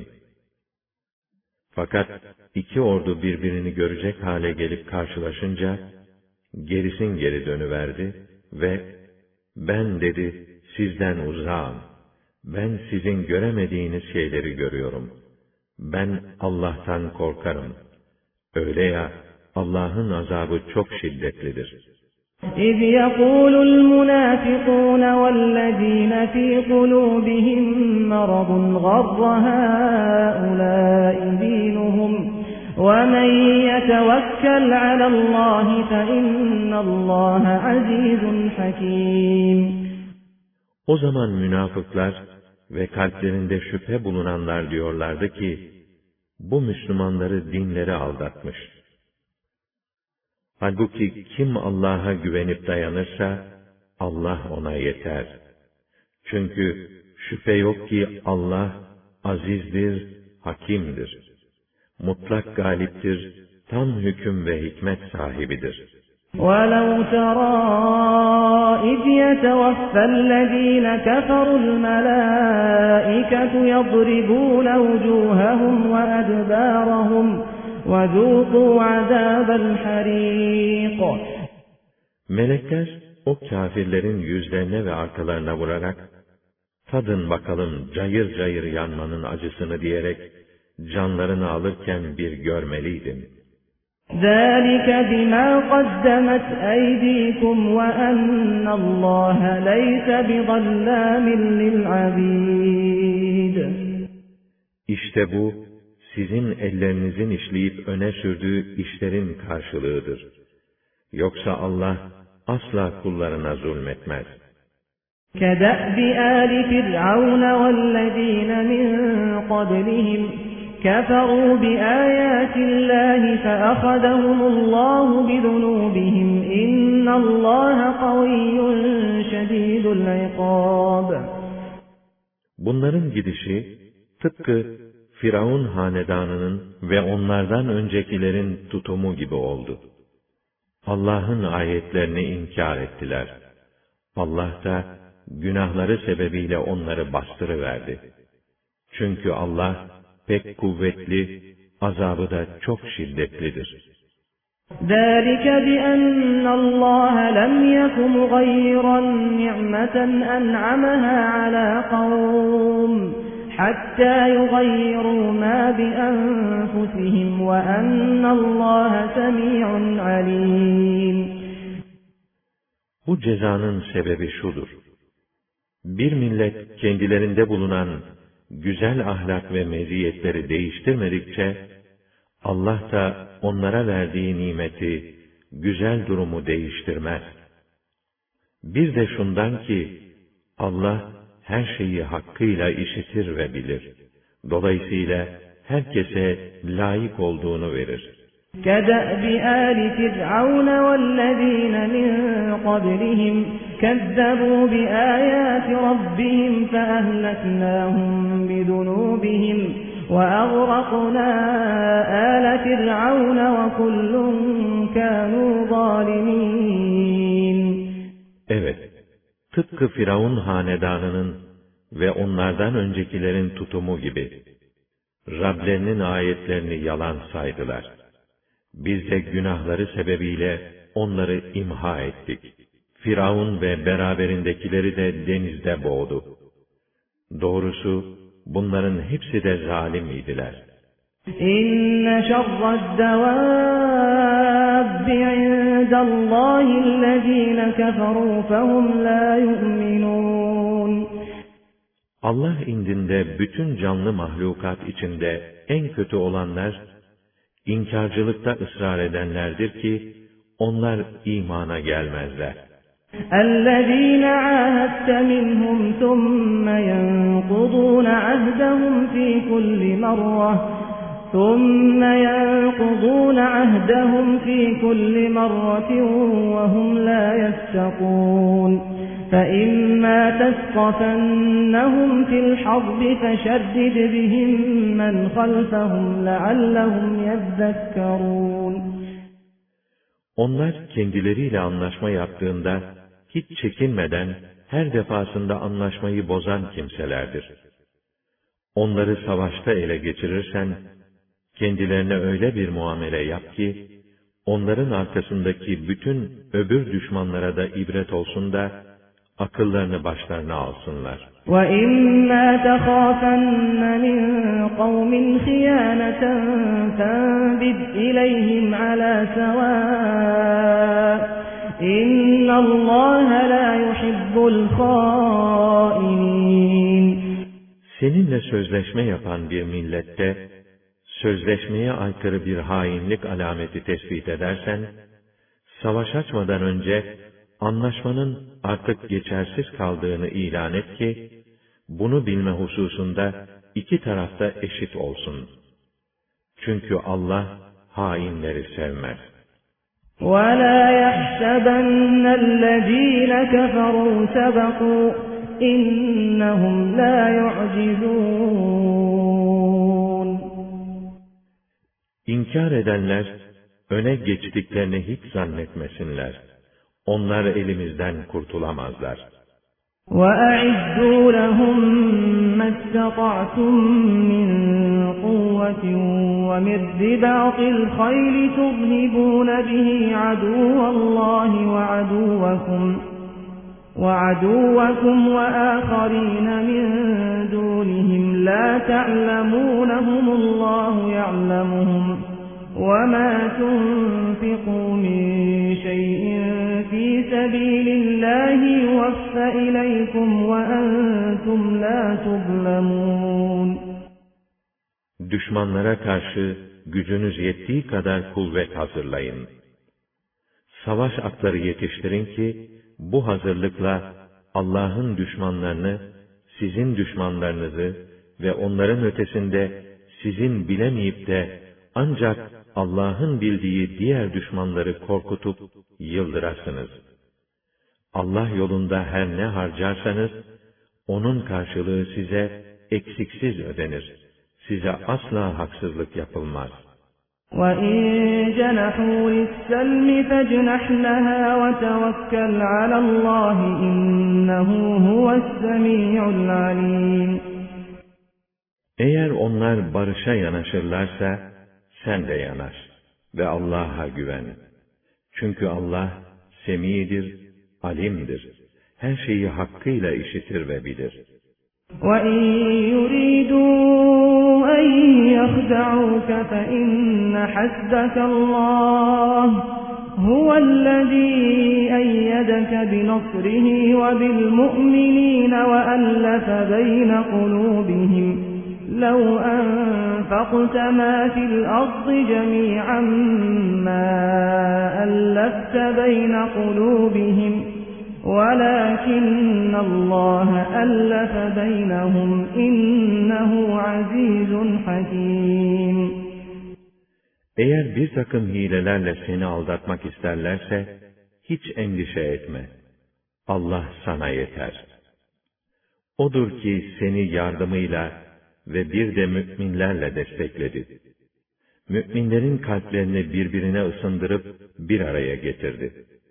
Speaker 1: Fakat iki ordu birbirini görecek hale gelip karşılaşınca gerisin geri dönüverdi ve ben dedi sizden uzağım. Ben sizin göremediğiniz şeyleri görüyorum. Ben Allah'tan korkarım. Öyle ya, Allah'ın azabı çok şiddetlidir.
Speaker 2: إِذْ يَقُولُ الْمُنَافِقُونَ وَالَّذِينَ فِي قُلُوبِهِم مَّرَضٌ غَرَّ هَٰؤُلَاءِ دِينُهُمْ وَمَن يَتَوَكَّلْ وَتَوَكَّلْ عَلَى اللّٰهِ فَإِنَّ اللّٰهَ عَز۪يزٌ حَك۪يمٌ.
Speaker 1: O zaman münafıklar ve kalplerinde şüphe bulunanlar diyorlardı ki, bu Müslümanları dinleri aldatmış. Halbuki kim Allah'a güvenip dayanırsa, Allah ona yeter. Çünkü şüphe yok ki Allah azizdir, hakimdir. Mutlak galiptir, tam hüküm ve hikmet sahibidir.
Speaker 2: وَلَوْ تَرَى إِذْ يَتَوَفَّى الَّذ۪ينَ كَفَرُوا الْمَلَائِكَةُ يَضْرِبُونَ وُجُوهَهُمْ وَأَدْبَارَهُمْ وَذُوقُوا عَذَابَ الْحَر۪يقِ.
Speaker 1: Melekler o kâfirlerin yüzlerine ve arkalarına vurarak, tadın bakalım cayır cayır yanmanın acısını diyerek, canlarını alırken bir görmeliydin.
Speaker 2: ذَٰلِكَ بِمَا قَدَّمَتْ أَيْد۪يكُمْ وَأَنَّ اللّٰهَ لَيْسَ بِظَلَّامٍ لِلْعَب۪يدِ.
Speaker 1: İşte bu, sizin ellerinizin işleyip öne sürdüğü işlerin karşılığıdır. Yoksa Allah asla kullarına zulmetmez.
Speaker 2: كَدَأْبِ آلِ فِرْعَوْنَ وَالَّذ۪ينَ مِنْ قَبْلِهِمْ كَفَرُوا بِآيَاتِ اللّٰهِ فَأَخَذَهُمُ اللّٰهُ بِذُنُوبِهِمْ اِنَّ اللّٰهَ قَوِيٌّ شَد۪يدُ الْعِقَابِ.
Speaker 1: Bunların gidişi, tıpkı Firavun hanedanının ve onlardan öncekilerin tutumu gibi oldu. Allah'ın ayetlerini inkar ettiler. Allah da günahları sebebiyle onları bastırıverdi. Çünkü Allah pek kuvvetli, azabı da çok şiddetlidir.
Speaker 2: ذَٰلِكَ بِأَنَّ اللّٰهَ لَمْ يَكُ مُغَيِّرًا نِعْمَةً أَنْعَمَهَا عَلَى قَوْمٍ حَتَّى يُغَيِّرُوا مَا بِأَنفُسِهِمْ وَأَنَّ اللّٰهَ سَمِيعٌ عَلِيمٌ.
Speaker 1: Bu cezanın sebebi şudur: bir millet kendilerinde bulunan güzel ahlak ve meziyetleri değiştirmedikçe, Allah da onlara verdiği nimeti, güzel durumu değiştirmez. Bir de şundan ki, Allah her şeyi hakkıyla işitir ve bilir. Dolayısıyla herkese layık olduğunu verir.
Speaker 2: كَدَأْبِ آلِ فِرْعَوْنَ وَالَّذ۪ينَ مِنْ قَبْلِهِمْ كَذَّبُوا بِآيَاتِ رَبِّهِمْ فَأَهْلَكْنَاهُمْ بِذُنُوبِهِمْ وَأَغْرَقْنَا آلَ فِرْعَوْنَ وَكُلٌّ كَانُوا ظَالِمِينَ.
Speaker 1: Evet, tıpkı Firavun hanedanının ve onlardan öncekilerin tutumu gibi, Rablerinin ayetlerini yalan saydılar. Biz de günahları sebebiyle onları imha ettik. Firavun ve beraberindekileri de denizde boğdu. Doğrusu bunların hepsi de zalim idiler.
Speaker 2: İnne şerre'd-devâbbi indallâhillezîne keferû fehum lâ yu'minûn.
Speaker 1: Allah indinde bütün canlı mahlukat içinde en kötü olanlar, inkarcılıkta ısrar edenlerdir ki, onlar imana gelmezler.
Speaker 2: اَلَّذ۪ينَ عَاهَدْتَ مِنْهُمْ ثُمَّ يَنْقُضُونَ عَهْدَهُمْ ف۪ي كُلِّ مَرَّةٍ وَهُمْ لَا يَتَّقُونَ فَإِمَّا تَثْقَفَنَّهُمْ فِي الْحَرْبِ فَشَرِّدْ بِهِمْ مَنْ خَلْفَهُمْ لَعَلَّهُمْ يَذَّكَّرُونَ.
Speaker 1: Onlar kendileriyle anlaşma yaptığında, hiç çekinmeden her defasında anlaşmayı bozan kimselerdir. Onları savaşta ele geçirirsen, kendilerine öyle bir muamele yap ki, onların arkasındaki bütün öbür düşmanlara da ibret olsun da, akıllarını başlarına alsınlar.
Speaker 2: وَإِمَّا تَخَافَنَّ مِنْ قَوْمٍ خِيَانَةً فَانبِذْ إِلَيْهِمْ عَلَى سَوَاءٍ إِنَّ اللّٰهَ لَا يُحِبُّ الْخَائِنِينَ.
Speaker 1: Seninle sözleşme yapan bir millette, sözleşmeye aykırı bir hainlik alameti tespit edersen, savaş açmadan önce anlaşmanın artık geçersiz kaldığını ilan et ki, bunu bilme hususunda iki tarafta eşit olsun. Çünkü Allah hainleri sevmez.
Speaker 2: وَلَا يَحْسَبَنَّ الَّذ۪ينَ كَفَرُوا سَبَقُوا اِنَّهُمْ لَا يُعْجِزُونَ
Speaker 1: İnkar edenler, öne geçtiklerini hiç zannetmesinler. Onlar elimizden kurtulamazlar.
Speaker 2: وَأَعِدُّوا لَهُم مَّا اسْتَطَعْتُم مِّن قُوَّةٍ وَمِن رِّبَاطِ الْخَيْلِ تُرْهِبُونَ بِهِ عَدُوَّ اللَّهِ وَعَدُوَّكُمْ وَآخَرِينَ مِن دُونِهِمْ لَا تَعْلَمُونَهُمُ اللَّهُ يَعْلَمُهُمْ وَمَا تُنفِقُوا مِن شَيْءٍ فِي سَبِيلِ اللَّهِ يُوَفَّ إِلَيْكُمْ وَأَنْتُمْ لَا تُظْلَمُونَ
Speaker 1: Düşmanlara karşı gücünüz yettiği kadar kuvvet hazırlayın. Savaş atları yetiştirin ki, bu hazırlıkla Allah'ın düşmanlarını, sizin düşmanlarınızı ve onların ötesinde sizin bilemeyip de ancak Allah'ın bildiği diğer düşmanları korkutup yıldırasınız. Allah yolunda her ne harcarsanız, onun karşılığı size eksiksiz ödenir. Size asla haksızlık yapılmaz.
Speaker 2: وَإِنْ جَنَحُوا لِلسَّلْمِ فَاجْنَحْ لَهَا وَتَوَكَّلْ عَلَى اللّٰهِ إِنَّهُ هُوَ السَّمِيعُ الْعَلِيمُ
Speaker 1: Eğer onlar barışa yanaşırlarsa, sen de yanaş ve Allah'a güven. Çünkü Allah, semidir, alimdir. Her şeyi hakkıyla işitir ve bilir.
Speaker 2: وَإِنْ يُرِيدُوا أَنْ يَخْدَعُوكَ فَإِنَّ حَسْبَكَ اللَّهُ هُوَ الَّذِي أَيَّدَكَ بِنَصْرِهِ وَبِالْمُؤْمِنِينَ وَأَلَّفَ بَيْنَ قُلُوبِهِمْ لَوْ أَنفَقْتَ مَا فِي الْأَرْضِ جَمِيعًا مَا أَلَّفْتَ بَيْنَ قُلُوبِهِمْ وَلَكِنَّ اللّٰهَ أَلَّفَ بَيْنَهُمْ إِنَّهُ عَزِيزٌ حَكِيمٌ
Speaker 1: Eğer bir takım hilelerle seni aldatmak isterlerse, hiç endişe etme. Allah sana yeter. Odur ki seni yardımıyla ve bir de müminlerle destekledi. Müminlerin kalplerini birbirine ısındırıp bir araya getirdi.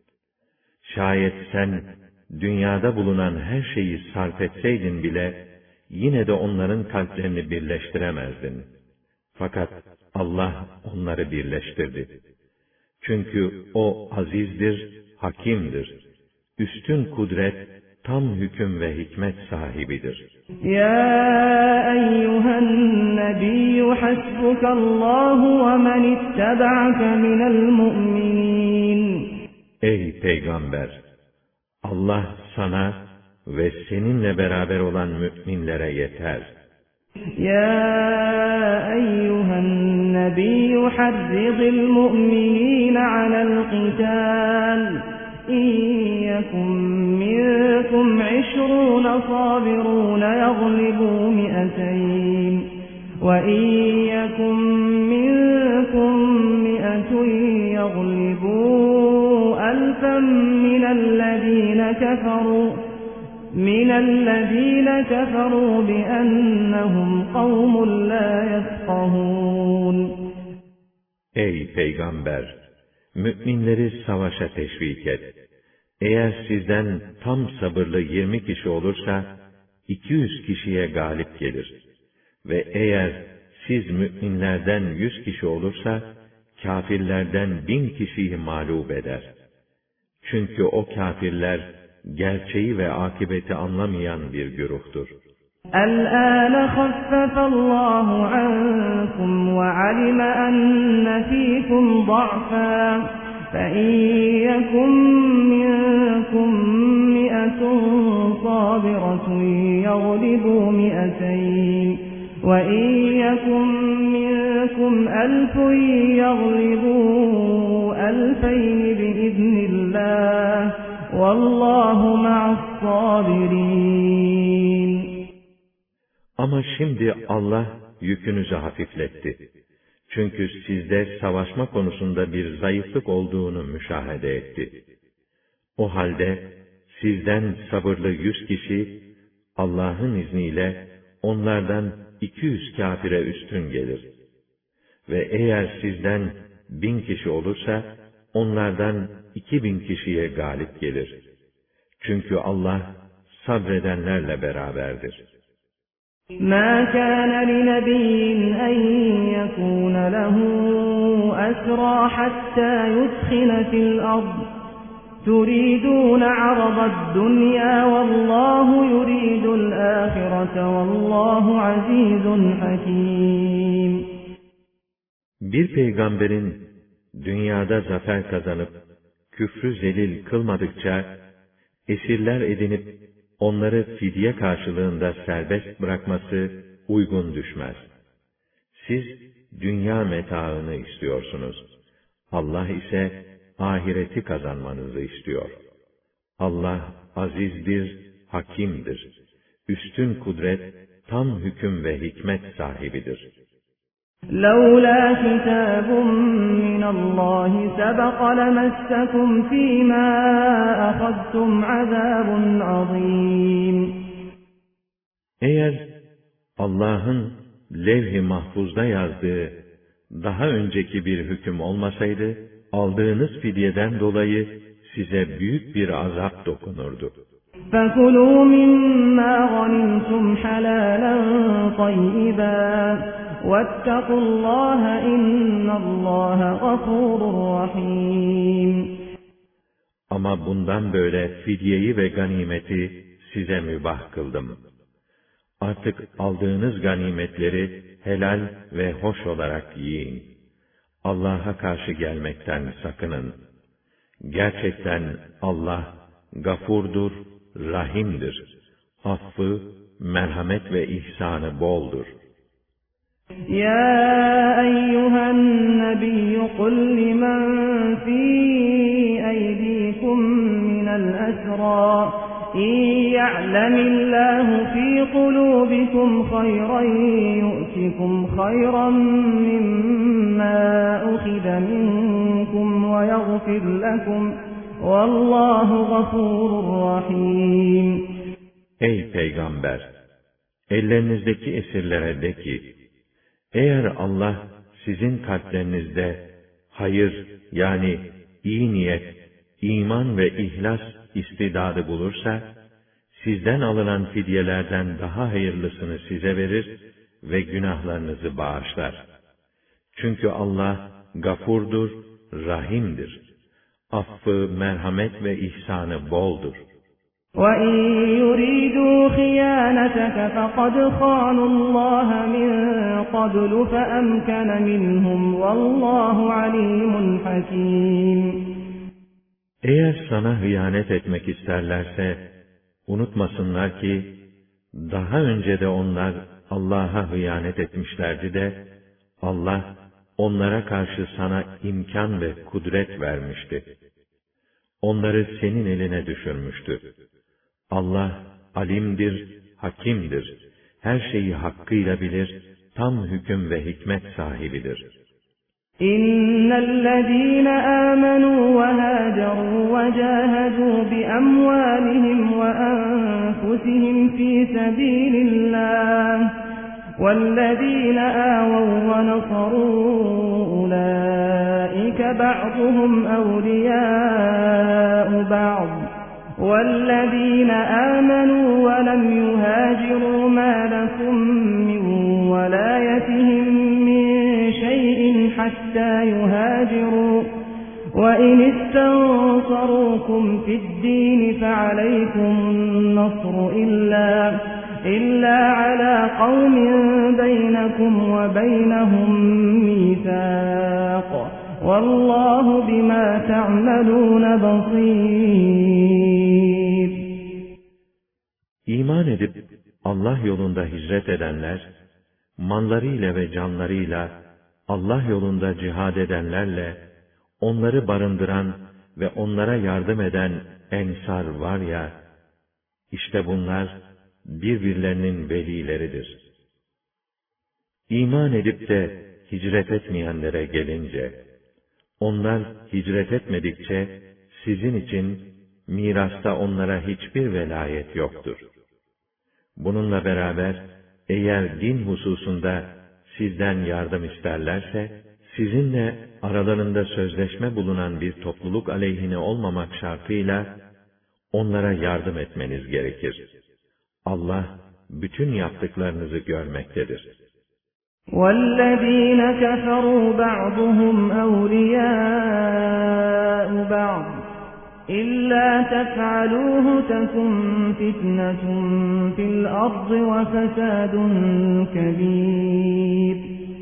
Speaker 1: Şayet sen dünyada bulunan her şeyi sarf etseydin bile, yine de onların kalplerini birleştiremezdin. Fakat Allah onları birleştirdi. Çünkü O azizdir, hakimdir. Üstün kudret, tam hüküm ve hikmet sahibidir.
Speaker 2: Ya eyyühen nebiyyü hasbukallahu ve men ittaba'ke minel mu'minin.
Speaker 1: Ey Peygamber! Allah sana ve seninle beraber olan müminlere yeter.
Speaker 2: Ya eyyühen nebiyyü harridil mu'minine alel qital. İyyeküm minkum 20 sabirun yaglibû mi'ateyn. Ve iyyeküm minkum mi'atun yaglibû ألفا من الذين كفروا بأنهم قوم لا يفقهون.
Speaker 1: Ey Peygamber! Müminleri savaşa teşvik et. Eğer sizden tam sabırlı 20 kişi olursa, 200 kişiye galip gelir. Ve eğer siz müminlerden 100 kişi olursa, kâfirlerden 1000 kişiyi mağlup eder. Çünkü o kâfirler, gerçeği ve akıbeti anlamayan bir güruhtur.
Speaker 2: الآن خفف الله عنكم وعلم أن فيكم ضعفا فإن يكن منكم 100 صابرة يغلبوا 200 وإن يكن منكم أَلْفٌ يَغْلِبُوا أَلْفَيْنِ بِإِذْنِ اللّٰهِ وَاللّٰهُ مَعَ الصَّابِرِينَ.
Speaker 1: Ama şimdi Allah yükünüzü hafifletti. Çünkü sizde savaşma konusunda bir zayıflık olduğunu müşahede etti. O halde sizden sabırlı 100 kişi, Allah'ın izniyle onlardan 200 kâfire üstün gelir. Ve eğer sizden 1000 kişi olursa, onlardan 2000 kişiye galip gelir. Çünkü Allah sabredenlerle beraberdir.
Speaker 2: مَا كَانَ لِنَبِيٍّ أَن يَكُونَ لَهُ أَسْرَىٰ حَتَّىٰ يُثْخِنَ فِي الْأَرْضِ تُرِيدُونَ عَرَضَ الدُّنْيَا وَاللّٰهُ يُرِيدُ الْآخِرَةَ وَاللّٰهُ عَزِيزٌ حَكِيمٌ.
Speaker 1: Bir peygamberin dünyada zafer kazanıp küfrü zelil kılmadıkça esirler edinip onları fidye karşılığında serbest bırakması uygun düşmez. Siz dünya metaını istiyorsunuz. Allah ise ahireti kazanmanızı istiyor. Allah azizdir, hakimdir. Üstün kudret, tam hüküm ve hikmet sahibidir.
Speaker 2: لَوْلَا كِتَابٌ مِّنَ اللّٰهِ سَبَقَ لَمَسَّكُمْ فِي مَا أَخَذْتُمْ عَذَابٌ عَظِيمٌ.
Speaker 1: Eğer Allah'ın levh-i mahfuzda yazdığı daha önceki bir hüküm olmasaydı, aldığınız fidyeden dolayı size büyük bir azap dokunurdu.
Speaker 2: فَكُلُوا مِمَّا غَنِمْتُمْ حَلَالًا طَيِّبًا وَاتَّقُوا اللّٰهَ اِنَّ اللّٰهَ غَفُورٌ رَحِيمٌ.
Speaker 1: Ama bundan böyle fidyeyi ve ganimeti size mübah kıldım. Artık aldığınız ganimetleri helal ve hoş olarak yiyin. Allah'a karşı gelmekten sakının. Gerçekten Allah gafurdur, rahimdir. Affı, merhamet ve ihsanı boldur.
Speaker 2: يَا أَيُّهَا النَّبِيُّ قُلْ لِمَنْ فِي أَيْدِيكُمْ مِنَ الْأَسْرَى إِنْ يَعْلَمِ اللَّهُ فِي قُلُوبِكُمْ خَيْرًا يُؤْتِكُمْ خَيْرًا مِّمَّا أُخِذَ مِنكُمْ وَيَغْفِرْ لَكُمْ وَاللّٰهُ غَفُورٌ رَحِيمٌ.
Speaker 1: Ey Peygamber! Ellerinizdeki esirlere de ki, eğer Allah sizin kalplerinizde hayır yani iyi niyet, iman ve ihlas istidadı bulursa, sizden alınan fidyelerden daha hayırlısını size verir ve günahlarınızı bağışlar. Çünkü Allah gafurdur, rahimdir. Affı, merhamet ve ihsanı boldur.
Speaker 2: وَاِنْ يُرِيدُوا خِيَانَتَكَ فَقَدْ خَانُوا اللّٰهَ مِنْ قَبْلُ فَأَمْكَنَ مِنْهُمْ وَاللّٰهُ عَلِيمٌ حَكِيمٌ.
Speaker 1: Eğer sana hıyanet etmek isterlerse, unutmasınlar ki, daha önce de onlar Allah'a hıyanet etmişlerdi de, Allah onlara karşı sana imkan ve kudret vermişti. Onları senin eline düşürmüştü. Allah alimdir, hakimdir. Her şeyi hakkıyla bilir, tam hüküm ve hikmet sahibidir.
Speaker 2: İnnellezîne âmenû ve hâcerû ve câhedû bi amwâlihim ve enfusihim fî sebîlillâh وَالَّذ۪ينَ آوَوْا وَنَصَرُوا أُولَٰئِكَ بَعْضُهُمْ أَوْلِيَاءُ بَعْضٍ وَالَّذ۪ينَ آمَنُوا وَلَمْ يُهَاجِرُوا مَا لَكُمْ مِنْ وَلَايَتِهِمْ مِنْ شَيْءٍ حَتَّى يُهَاجِرُوا وَإِنِ اسْتَنْصَرُوكُمْ فِي الدِّينِ فَعَلَيْكُمُ النَّصْرُ إِلَّا عَلَى قَوْمٍ بَيْنَكُمْ وَبَيْنَهُمْ مِيثَاقٌ وَاللّٰهُ بِمَا تَعْمَلُونَ بَصِيرٌ.
Speaker 1: İman edip Allah yolunda hicret edenler, mallarıyla ve canlarıyla Allah yolunda cihad edenlerle, onları barındıran ve onlara yardım eden ensar var ya, işte bunlar birbirlerinin velileridir. İman edip de hicret etmeyenlere gelince, onlar hicret etmedikçe sizin için mirasta onlara hiçbir velayet yoktur. Bununla beraber eğer din hususunda sizden yardım isterlerse, sizinle aralarında sözleşme bulunan bir topluluk aleyhine olmamak şartıyla onlara yardım etmeniz gerekir. Allah bütün yaptıklarınızı görmektedir.
Speaker 2: وَالَّذ۪ينَ كَفَرُوا بَعْضُهُمْ أَوْلِيَاءُ بَعْضٍ إِلَّا تَفْعَلُوهُ تَكُنْ فِتْنَةٌ فِي الْأَرْضِ وَفَسَادٌ كَبِيرٌ.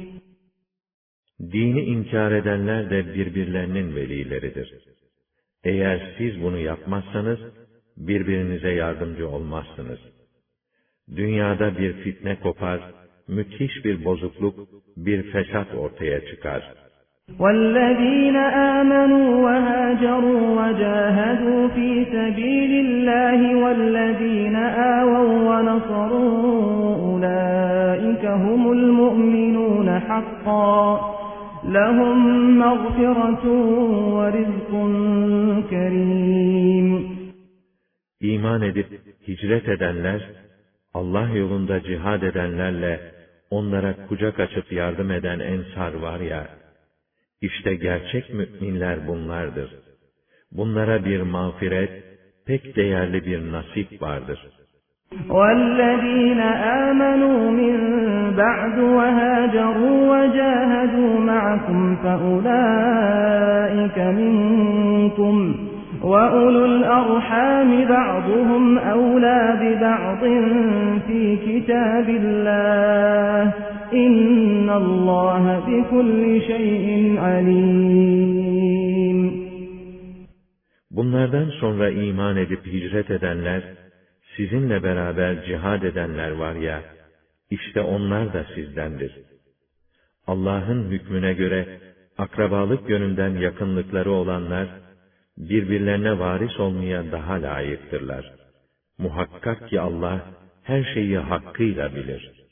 Speaker 1: Dini inkar edenler de birbirlerinin velileridir. Eğer siz bunu yapmazsanız, birbirinize yardımcı olmazsınız. Dünyada bir fitne kopar, müthiş bir bozukluk, bir fesat ortaya çıkar.
Speaker 2: وَالَّذ۪ينَ آمَنُوا وَهَاجَرُوا وَجَاهَدُوا ف۪ي سَب۪يلِ اللّٰهِ وَالَّذ۪ينَ آوَوْا وَنَصَرُوا أُولَٰئِكَ هُمُ الْمُؤْمِنُونَ حَقًّا لَهُمْ مَغْفِرَةٌ وَرِزْقٌ كَرِيمٌ.
Speaker 1: İman edip hicret edenler, Allah yolunda cihad edenlerle onlara kucak açıp yardım eden ensar var ya, işte gerçek müminler bunlardır. Bunlara bir mağfiret, pek değerli bir nasip vardır.
Speaker 2: وَالَّذ۪ينَ آمَنُوا مِنْ بَعْدُ وَهَاجَرُوا وَجَاهَدُوا مَعَكُمْ فَأُولَٰئِكَ مِنْكُمْ وَأُولُو الْأَرْحَامِ بَعْضُهُمْ أَوْلَى بِبَعْضٍ فِي كِتَابِ اللّٰهِ إِنَّ اللّٰهَ بِكُلِّ شَيْءٍ عَلِيمٌ.
Speaker 1: Bunlardan sonra iman edip hicret edenler, sizinle beraber cihad edenler var ya, işte onlar da sizdendir. Allah'ın hükmüne göre, akrabalık yönünden yakınlıkları olanlar, birbirlerine varis olmaya daha layıktırlar. Muhakkak ki Allah, her şeyi hakkıyla bilir.